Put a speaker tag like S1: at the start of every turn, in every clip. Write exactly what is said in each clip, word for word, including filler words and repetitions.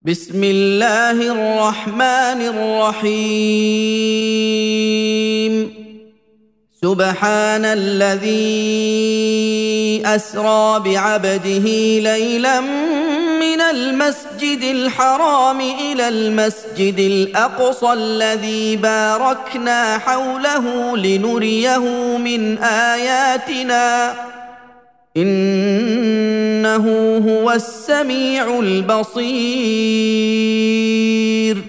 S1: بسم الله الرحمن الرحيم سبحان الذي أسرى بعبده ليلا من المسجد الحرام إلى المسجد الأقصى الذي باركنا حوله لنريه من آياتنا إنه هو السميع البصير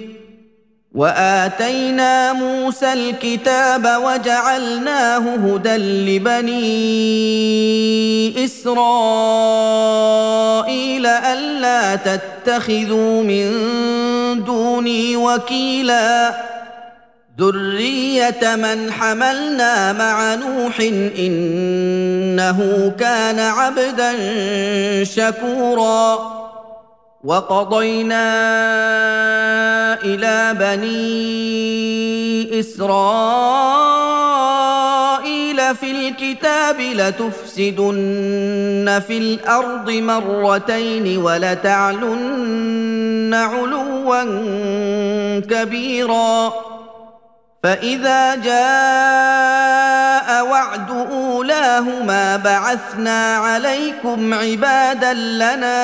S1: وآتينا موسى الكتاب وجعلناه هدى لبني إسرائيل ألا تتخذوا من دوني وكيلا ذرية من حملنا مع نوح إنه كان عبدا شكورا وقضينا إلى بني إسرائيل في الكتاب لتفسدن في الأرض مرتين ولتعلن علوا كبيرا فإذا جاء وعد أولاهما بعثنا عليكم عبادا لنا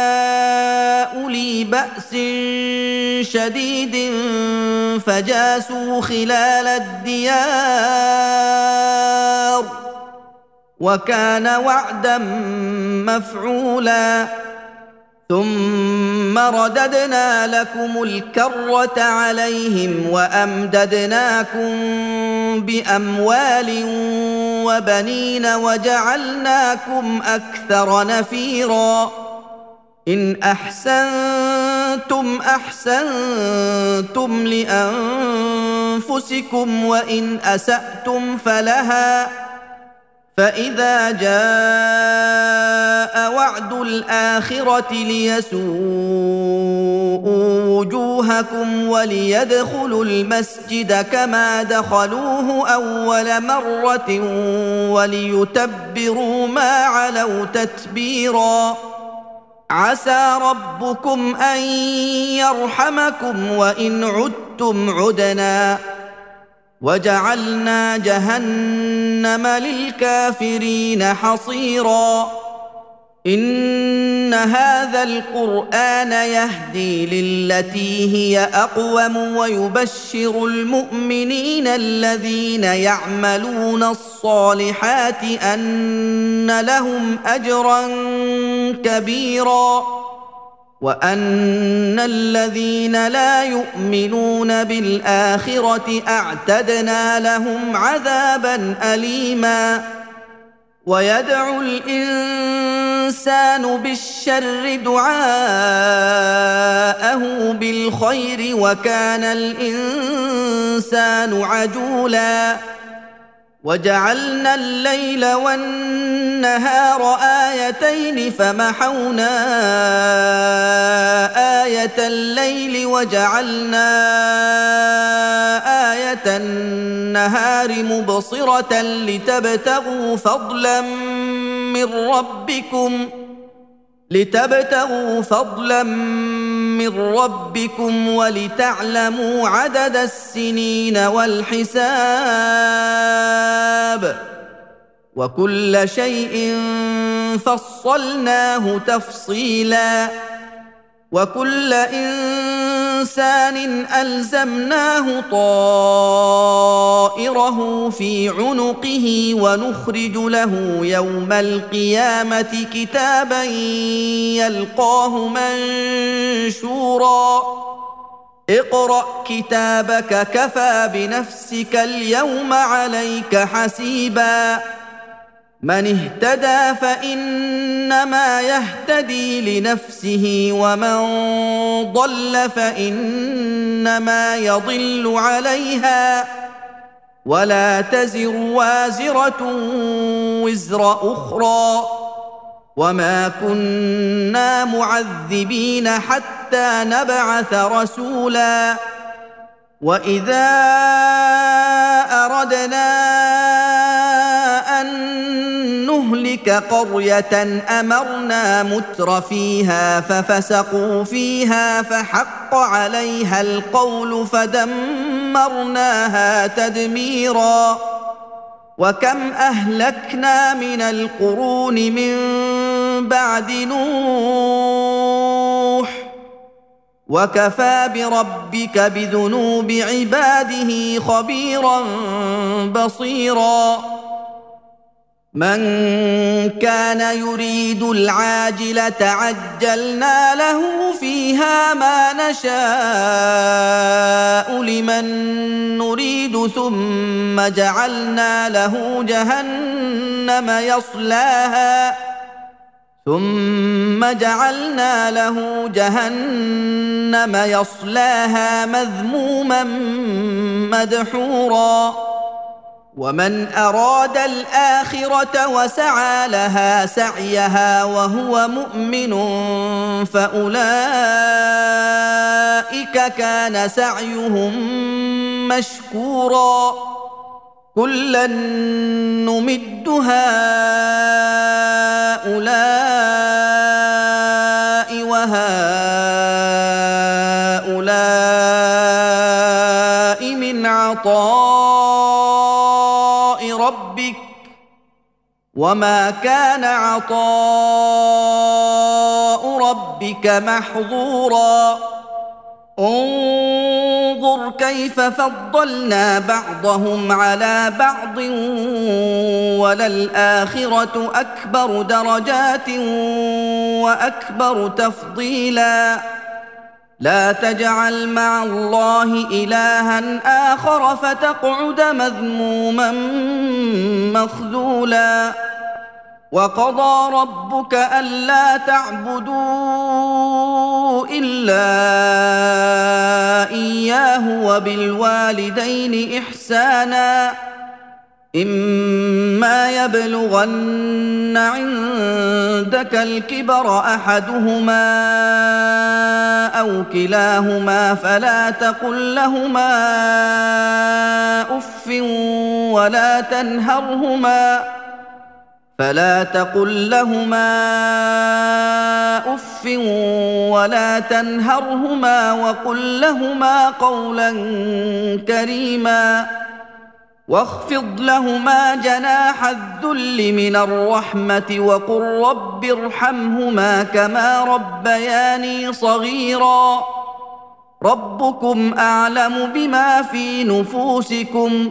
S1: أولي بأس شديد فجاسوا خلال الديار وكان وعدا مفعولا ثم رددنا لكم الكرة عليهم وأمددناكم بأموال وبنين وجعلناكم أكثر نفيرا إن أحسنتم أحسنتم لأنفسكم وإن أسأتم فلها فإذا جاء وعد الآخرة ليسوءوا وجوهكم وليدخلوا المسجد كما دخلوه أول مرة وليتبروا ما علوا تتبيرا عسى ربكم أن يرحمكم وإن عدتم عدنا وجعلنا جهنم للكافرين حصيرا إن هذا القرآن يهدي للتي هي أقوم ويبشر المؤمنين الذين يعملون الصالحات أن لهم أجرا كبيرا وأن الذين لا يؤمنون بالآخرة أعتدنا لهم عذابا أليما ويدعو الإنسان بالشر دعاءه بالخير وكان الإنسان عجولا وجعلنا الليل والنهار آيتين فمحونا آية الليل وجعلنا آية النهار مبصرة لتبتغوا فضلا من ربكم لتبتغوا فضلا من ربكم ولتعلموا عدد السنين والحساب وكل شيء فصلناه تفصيلا وكل إنسان ألزمناه طائره في عنقه ونخرج له يوم القيامة كتابا يلقاه منشورا اقرأ كتابك كفى بنفسك اليوم عليك حسيبا من اهتدى فإنما يهتدي لنفسه ومن ضل فإنما يضل عليها ولا تزر وازرة وزر أخرى وما كنا معذبين حتى نبعث رسولا وإذا أردنا أن نهلك نهلك قرية أمرنا متر فيها ففسقوا فيها فحق عليها القول فدمرناها تدميرا وكم أهلكنا من القرون من بعد نوح وكفى بربك بذنوب عباده خبيرا بصيرا من كان يريد العاجلة عجلنا له فيها ما نشاء لمن نريد ثم جعلنا له جهنم يصلاها ثم جعلنا له جهنم يصلاها مذموما مدحورا ومن أراد الآخرة وسعى لها سعيها وهو مؤمن فأولئك كان سعيهم مشكورا كلا نمد هؤلاء وهؤلاء من عطاء ربك وما كان عطاء ربك محظورا انظر كيف فضلنا بعضهم على بعض وللآخرة أكبر درجات وأكبر تفضيلا لا تجعل مع الله إلها آخر فتقعد مذموما مخذولا وقضى ربك ألا تعبدوا إلا إياه وبالوالدين إحسانا إما يبلغن عندك الكبر أحدهما أو كلاهما فلا تقل لهما أف ولا تنهرهما فلا تقل لهما أف ولا تنهرهما وقل لهما قولا كريما واخفض لهما جناح الذل من الرحمة وقل رب ارحمهما كما ربياني صغيرا ربكم أعلم بما في نفوسكم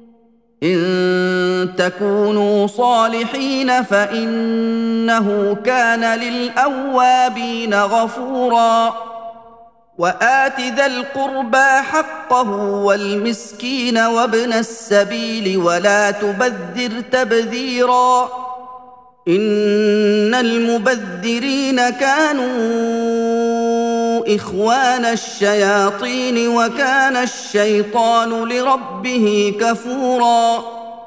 S1: إن تكونوا صالحين فإنه كان للأوابين غفورا وآت ذا القربى حقه والمسكين وابن السبيل ولا تبذر تبذيرا إن المبذرين كانوا إخوان الشياطين وكان الشيطان لربه كفورا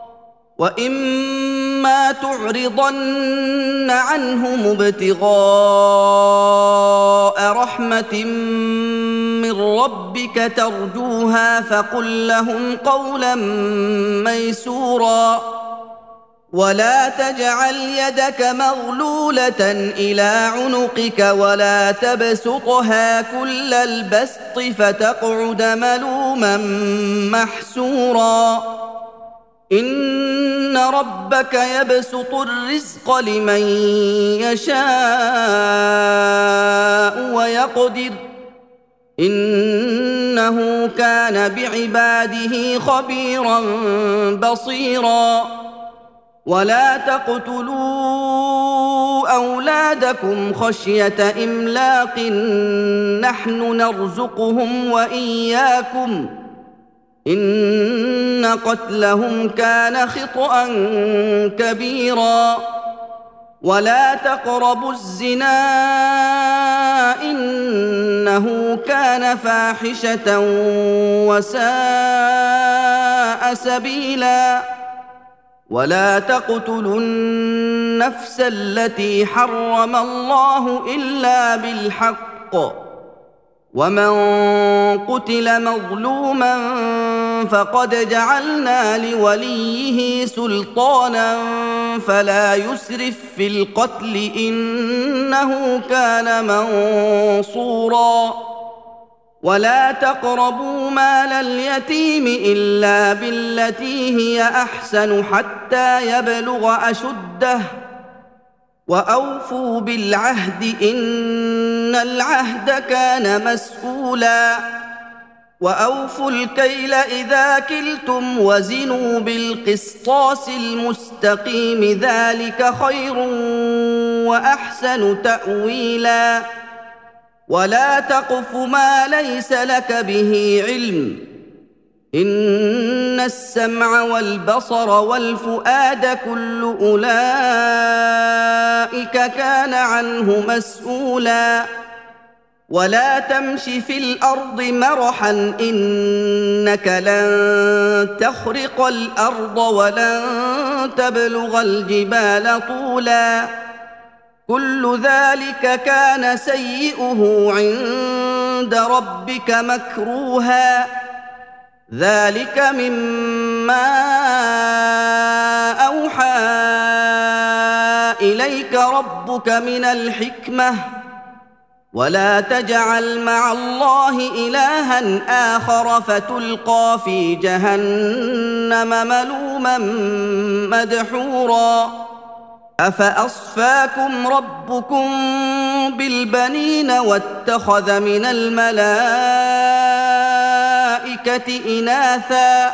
S1: وإما تعرضن عنهم ابتغاء رحمة من ربك ترجوها فقل لهم قولا ميسورا ولا تجعل يدك مغلولة إلى عنقك ولا تبسطها كل البسط فتقعد ملوما محسورا إن ربك يبسط الرزق لمن يشاء ويقدر إنه كان بعباده خبيرا بصيرا ولا تقتلوا أولادكم خشية إملاق نحن نرزقهم وإياكم إن قتلهم كان خطأ كبيرا ولا تقربوا الزنا إنه كان فاحشة وساء سبيلا ولا تقتلوا النفس التي حرم الله إلا بالحق ومن قتل مظلوما فقد جعلنا لوليه سلطانا فلا يسرف في القتل إنه كان منصورا ولا تقربوا مال اليتيم إلا بالتي هي أحسن حتى يبلغ أشده وأوفوا بالعهد إن العهد كان مسؤولا وأوفوا الكيل إذا كلتم وزنوا بالقسطاس المستقيم ذلك خير وأحسن تأويلا ولا تقف ما ليس لك به علم إن السمع والبصر والفؤاد كل أولئك كان عنه مسؤولا ولا تمش في الأرض مرحا إنك لن تخرق الأرض ولن تبلغ الجبال طولا كل ذلك كان سيئه عند ربك مكروها ذلك مما أوحى إليك ربك من الحكمة ولا تجعل مع الله إلها آخر فتلقى في جهنم ملوما مدحورا أفأصفاكم ربكم بالبنين واتخذ من الملائكة إناثا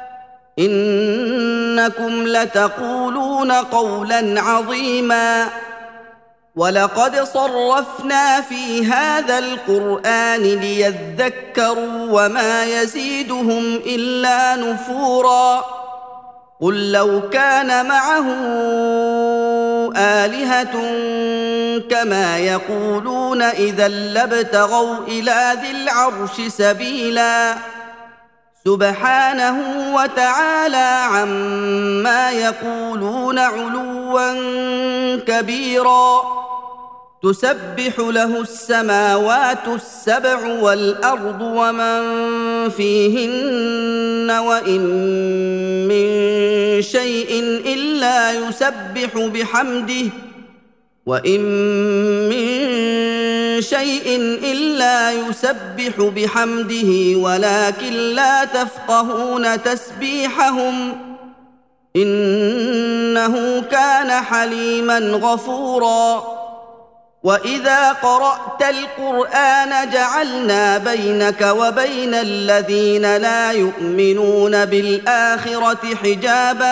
S1: إنكم لتقولون قولا عظيما ولقد صرفنا في هذا القرآن ليذكروا وما يزيدهم إلا نفورا قل لو كان معه آلهة كما يقولون إذا لابتغوا إلى ذي العرش سبيلا سبحانه وتعالى عما يقولون علوا كبيرا تسبح له السماوات السبع والأرض ومن فيهن وإن من شيء إلا يسبح بحمده وإن من شيء إلا يسبح بحمده ولكن لا تفقهون تسبيحهم إنه كان حليما غفورا وإذا قرأت القرآن جعلنا بينك وبين الذين لا يؤمنون بالآخرة حجابا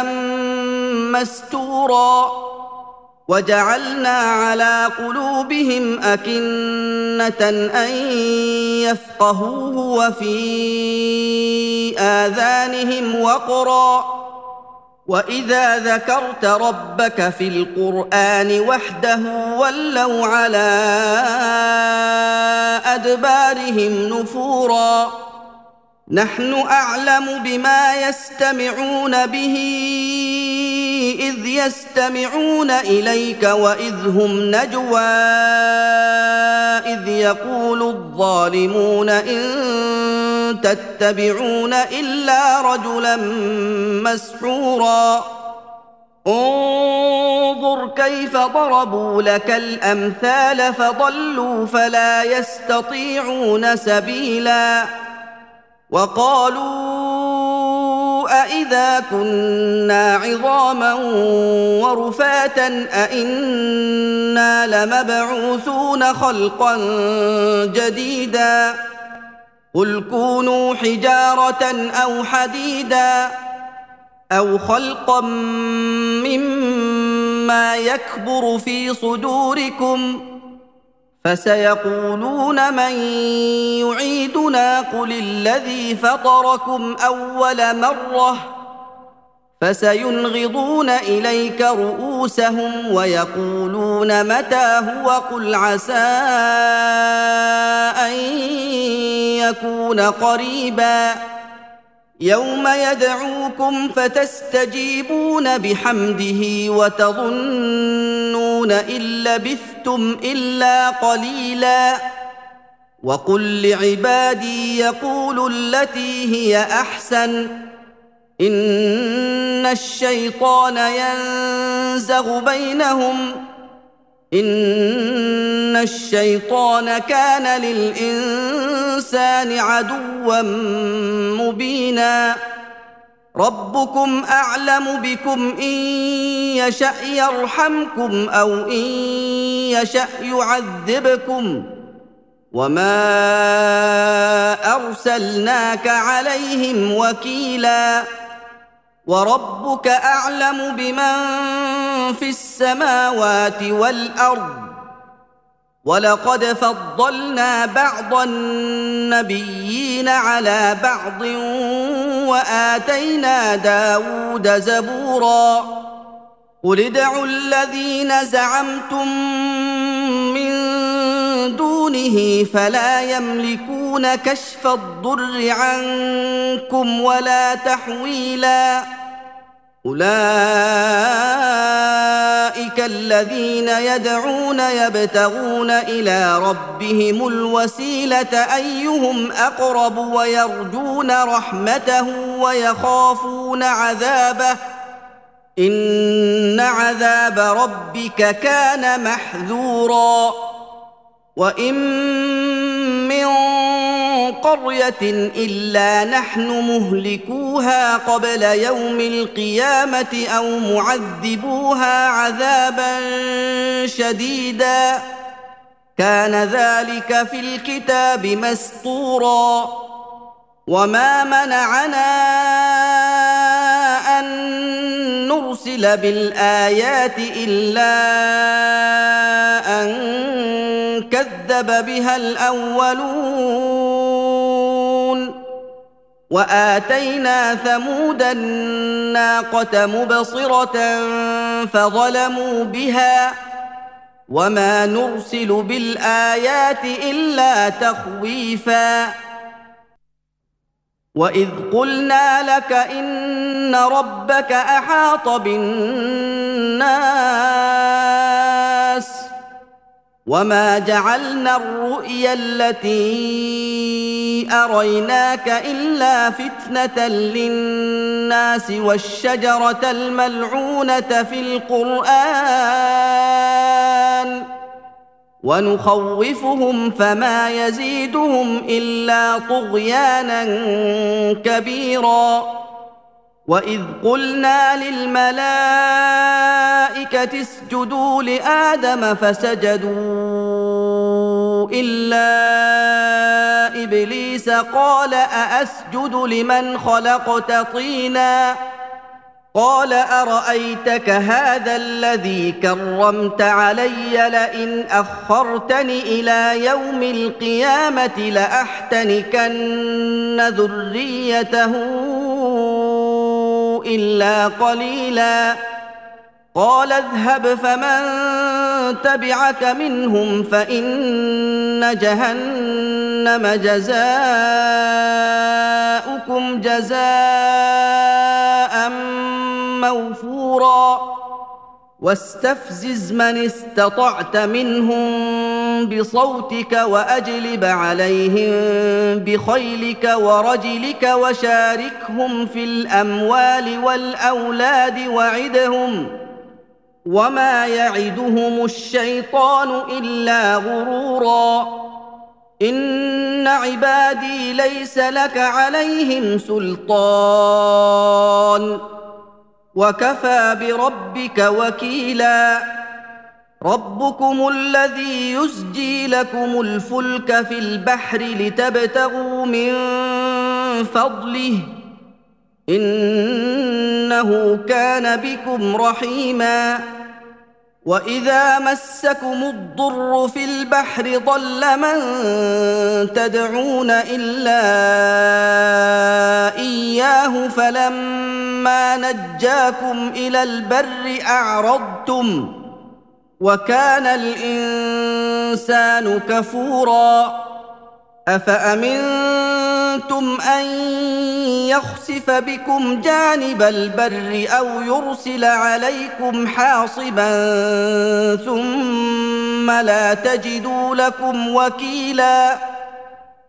S1: مستورا وجعلنا على قلوبهم أكنة أن يفقهوه وفي آذانهم وقرا وإذا ذكرت ربك في القرآن وحده ولوا على أدبارهم نفورا نحن أعلم بما يستمعون به إذ يستمعون إليك وإذ هم نجوى إذ يقول الظالمون إن تتبعون إلا رجلا مسحورا انظر كيف ضربوا لك الأمثال فضلوا فلا يستطيعون سبيلا وقالوا أإذا كنا عظاما ورفاتا أإنا لمبعوثون خلقا جديدا قل كونوا حجارة أو حديدا أو خلقا مما يكبر في صدوركم فسيقولون من يعيدنا قل الذي فطركم أول مرة فسينغضون إليك رؤوسهم ويقولون متى هو قل عسى أن يكون قريبا يوم يدعوكم فتستجيبون بحمده وتظنون إن لبثتم إلا قليلا وقل لعبادي يقولوا التي هي احسن ان الشيطان ينزغ بينهم ان الشيطان كان للانسان عدوا مبينا ربكم اعلم بكم ان يشأ يرحمكم او ان يشأ يعذبكم وما ارسلناك عليهم وكيلا وربك اعلم بمن في السماوات والارض ولقد فضلنا بعض النبيين على بعض واتينا داود زبورا قل ادعوا الذين زعمتم من دونه فلا يملكون كشف الضر عنكم ولا تحويلا أولئك الذين يدعون يبتغون إلى ربهم الوسيلة أيهم أقرب ويرجون رحمته ويخافون عذابه إن عذاب ربك كان محذورا وإن من قرية إلا نحن مهلكوها قبل يوم القيامة أو معذبوها عذابا شديدا كان ذلك في الكتاب مسطورا وما منعنا أن نرسل بالآيات إلا أن كذب بها الأولون وآتينا ثمود الناقة مبصرة فظلموا بها وما نرسل بالآيات إلا تخويفا وإذ قلنا لك إن ربك أحاط بالناس وما جعلنا الرؤيا التي أريناك إلا فتنة للناس والشجرة الملعونة في القرآن ونخوفهم فما يزيدهم إلا طغيانا كبيرا وإذ قلنا للملائكة اسجدوا لآدم فسجدوا إلا إبليس قال أأسجد لمن خلقت طينا قال أرأيتك هذا الذي كرمت علي لئن أخرتني إلى يوم القيامة لأحتنكن ذريته إلا قليلا قال اذهب فمن تبعك منهم فإن جهنم جزاؤكم جزاء موفورا واستفزز من استطعت منهم بصوتك وأجلب عليهم بخيلك ورجلك وشاركهم في الأموال والأولاد وعدهم وما يعدهم الشيطان إلا غرورا إن عبادي ليس لك عليهم سلطان وكفى بربك وكيلا ربكم الذي يزجي لكم الفلك في البحر لتبتغوا من فضله إنه كان بكم رحيما وإذا مسكم الضر في البحر ضل من تدعون إلا إياه فلما نجاكم إلى البر أعرضتم وكان الإنسان كفورا أفأمنتم أن يخسف بكم جانب البر أو يرسل عليكم حاصبا ثم لا تجدوا لكم وكيلا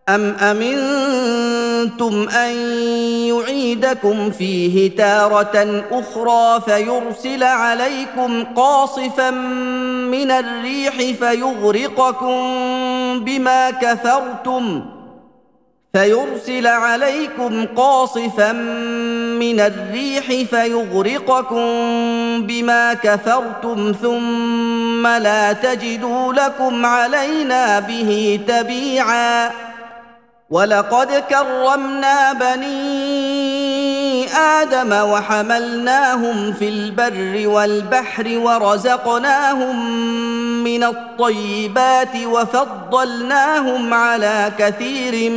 S1: أَمْ أَمِنْتُمْ أَنْ يُعِيدَكُمْ فِيهِ تَارَةً أُخْرَى فَيُرْسِلَ عَلَيْكُمْ قَاصِفًا مِنَ الرِّيحِ فَيُغْرِقَكُمْ بِمَا كَفَرْتُمْ فيرسل عليكم قاصفا من الريح فيغرقكم بما كفرتم ثم لا تجدوا لكم علينا به تبيعا ولقد كرمنا بني آدم وحملناهم في البر والبحر ورزقناهم من الطيبات وفضلناهم على كثير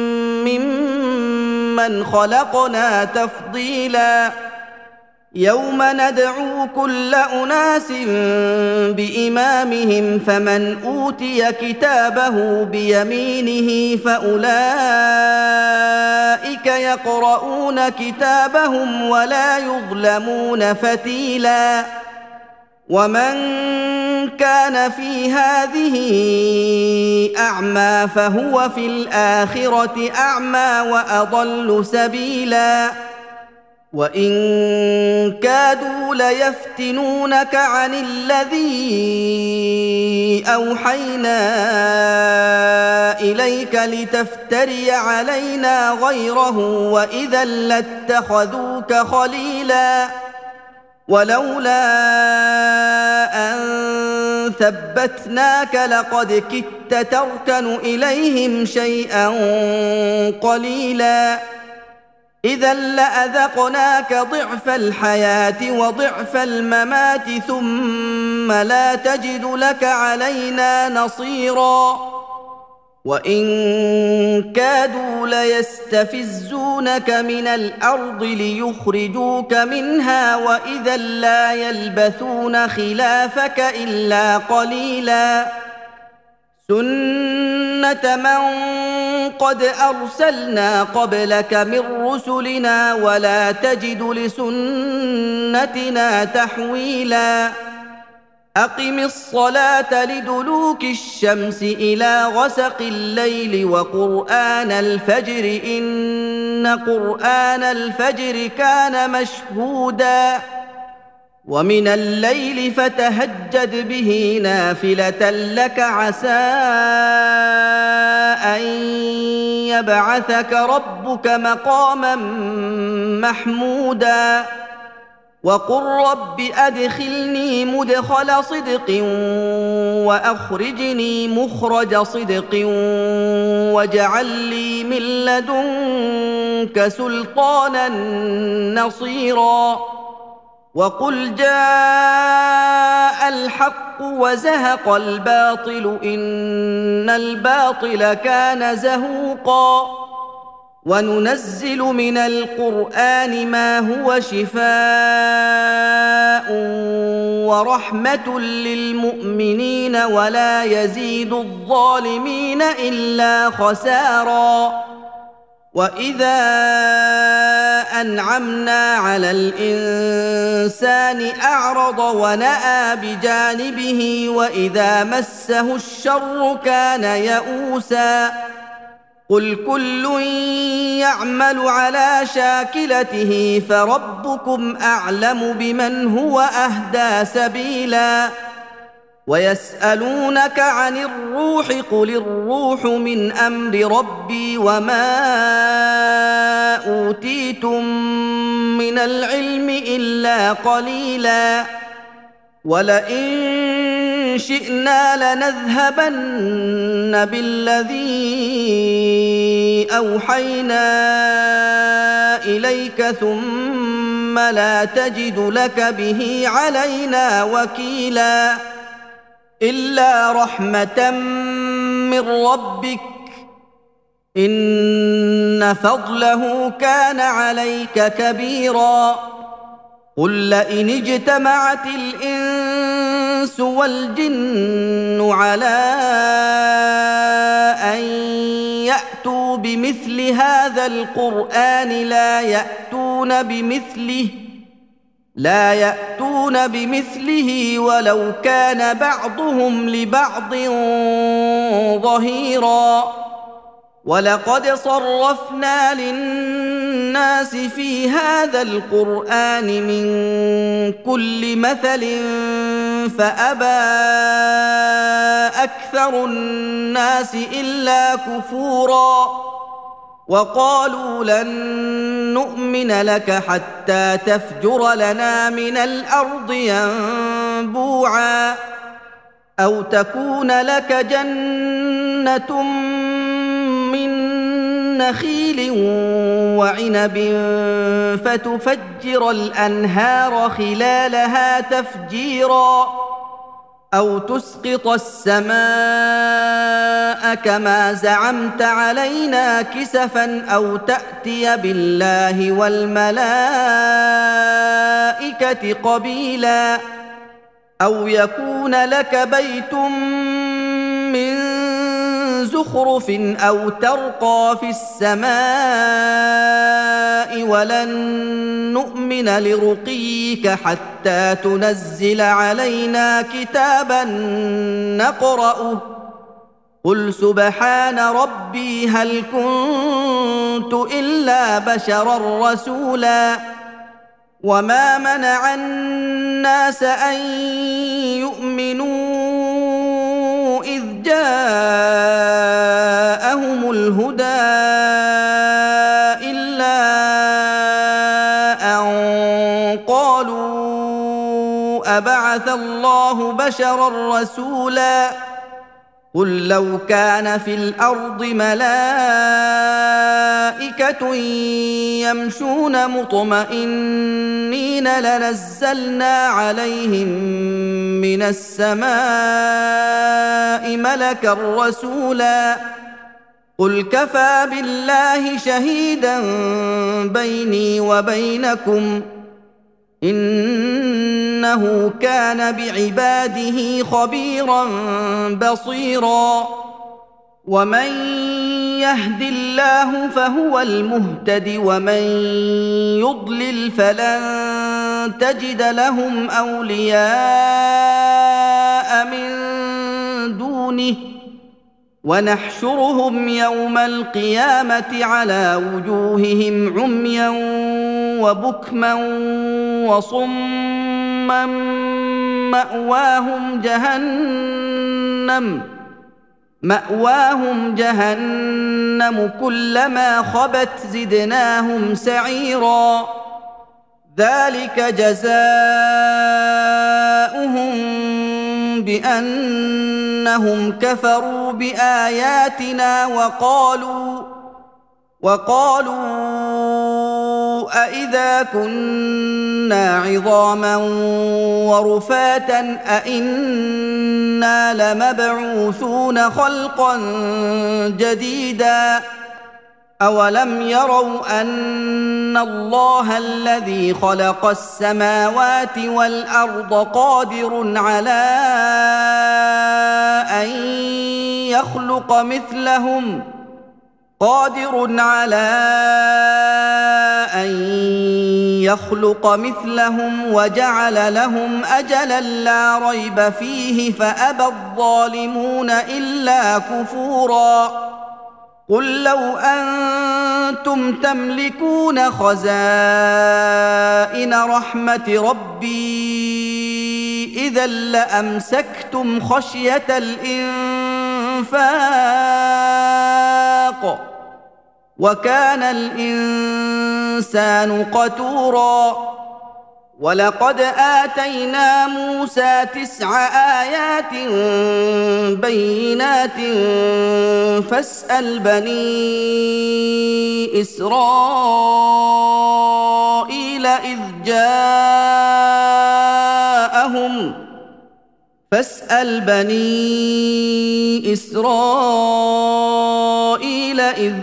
S1: ممن خلقنا تفضيلا يوم ندعو كل أناس بإمامهم فمن أوتي كتابه بيمينه فأولئك يقرؤون كتابهم ولا يظلمون فتيلا ومن كان في هذه أعمى فهو في الآخرة أعمى وأضل سبيلا وإن كادوا ليفتنونك عن الذي أوحينا إليك لتفتري علينا غيره وإذا لاتخذوك خليلا ولولا أن ثبتناك لقد كدت تركن إليهم شيئا قليلا إذا لأذقناك ضعف الحياة وضعف الممات ثم لا تجد لك علينا نصيرا وإن كادوا ليستفزونك من الأرض ليخرجوك منها وإذا لا يلبثون خلافك إلا قليلا سنة من قد أرسلنا قبلك من رسلنا ولا تجد لسنتنا تحويلا أقم الصلاة لدلوك الشمس إلى غسق الليل وقرآن الفجر إن قرآن الفجر كان مشهودا ومن الليل فتهجد به نافلة لك عسى أن يبعثك ربك مقاما محمودا وقل رب أدخلني مدخل صدق وأخرجني مخرج صدق واجعل لي من لدنك سلطانا نصيرا وقل جاء الحق وزهق الباطل إن الباطل كان زهوقا وننزل من القرآن ما هو شفاء ورحمة للمؤمنين ولا يزيد الظالمين إلا خسارا وإذا أنعمنا على الإنسان أعرض ونأى بجانبه وإذا مسه الشر كان يئوسا قل كل يعمل على شاكلته فربكم أعلم بمن هو أهدى سبيلا ويسألونك عن الروح قل الروح من أمر ربي وما أوتيتم من العلم إلا قليلا ولئن شئنا لنذهبن بالذي أوحينا إليك ثم لا تجد لك به علينا وكيلا إلا رحمة من ربك إن فضله كان عليك كبيرا قل لئن اجتمعت الإنس والجن على أن يأتوا بمثل هذا القرآن لا يأتون بمثله لا يأتون بمثله ولو كان بعضهم لبعض ظهيرا ولقد صرفنا للناس في هذا القرآن من كل مثل فأبى أكثر الناس إلا كفورا وقالوا لن نؤمن لك حتى تفجر لنا من الأرض ينبوعا أو تكون لك جنة من نخيل وعنب فتفجر الأنهار خلالها تفجيرا أو تسقط السماء كما زعمت علينا كسفا أو تأتي بالله والملائكة قبيلا أو يكون لك بيت من زخرف أو ترقى في السماء ولن نؤمن لرقيك حتى تنزل علينا كتابا نقرأه قل سبحان ربي هل كنت إلا بشرا رسولا وما منع الناس أن يؤمنوا إذ جاءهم الهدى إلا أن قالوا أبعث الله بشرا رسولا قل لو كان في الأرض ملائكة يمشون مطمئنين لنزلنا عليهم من السماء ملكا رسولا قل كفى بالله شهيدا بيني وبينكم إنه كان بعباده خبيرا بصيرا ومن يهد الله فهو المهتد ومن يضلل فلن تجد لهم أولياء من دونه ونحشرهم يوم القيامة على وجوههم عميا وبكما وصما مأواهم جهنم مأواهم جهنم كلما خبت زدناهم سعيرا ذلك جزاؤهم بأنهم كفروا بآياتنا وقالوا وقالوا أإذا كنا عظاما ورفاتا أإنا لمبعوثون خلقا جديدا أولم يروا أن الله الذي خلق السماوات والأرض قادر على أن يخلق مثلهم قادر على أن يخلق مثلهم وجعل لهم أجلا لا ريب فيه فأبى الظالمون إلا كفورا قل لو أنتم تملكون خزائن رحمة ربي إذا لأمسكتم خشية الإنفاق وكان الإنسان قتورا ولقد آتينا موسى تسع آيات بينات فاسأل بني إسرائيل إذ جاءهم فاسأل بني إسرائيل إذ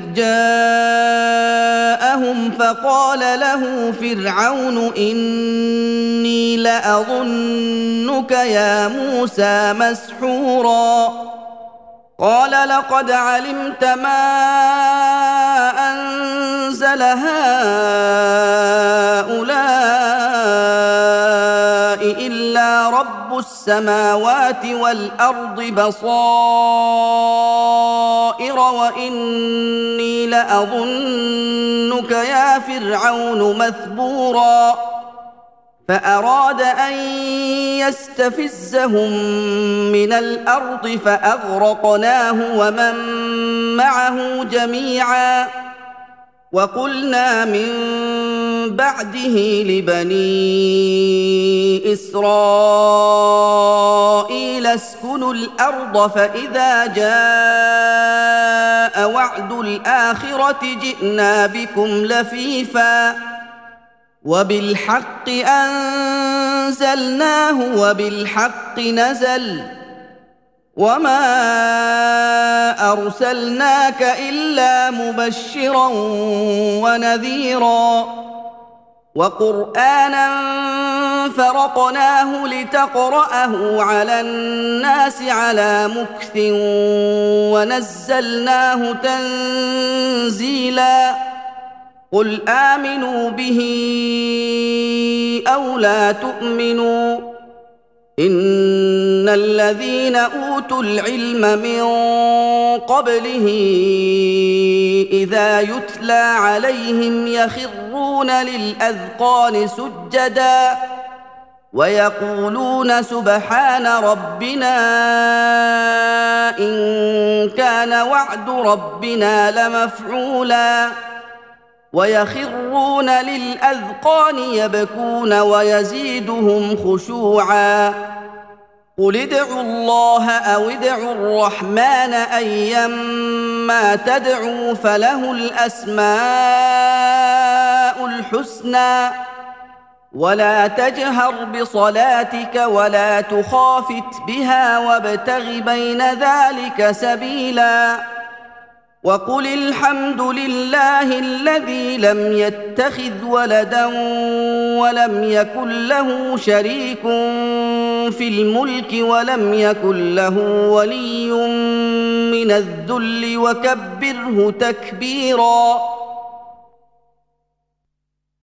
S1: جاءهم فقال له فرعون إني لأظنك يا موسى مسحورا قال لقد علمت ما أنزل هؤلاء إلا رب السماوات السماوات والأرض بصائر وإني لأظنك يا فرعون مثبورا فأراد أن يستفزهم من الأرض فأغرقناه ومن معه جميعا وقلنا من بعده لبني إسرائيل اسكنوا الأرض فإذا جاء وعد الآخرة جئنا بكم لفيفا وبالحق أنزلناه وبالحق نزل وما أرسلناك إلا مبشرا ونذيرا وقرآنا فرقناه لتقرأه على الناس على مكث ونزلناه تنزيلا قل آمنوا به أو لا تؤمنوا إن الذين أوتوا العلم من قبله إذا يتلى عليهم يخرون للأذقان سجدا ويقولون سبحان ربنا إن كان وعد ربنا لمفعولا ويخرون للأذقان يبكون ويزيدهم خشوعا قل ادعوا الله أو ادعوا الرحمن أيما تدعوا فله الأسماء الحسنى ولا تجهر بصلاتك ولا تخافت بها وابتغ بين ذلك سبيلا وقل الحمد لله الذي لم يتخذ ولدا ولم يكن له شريك في الملك ولم يكن له ولي من الذل وكبره تكبيرا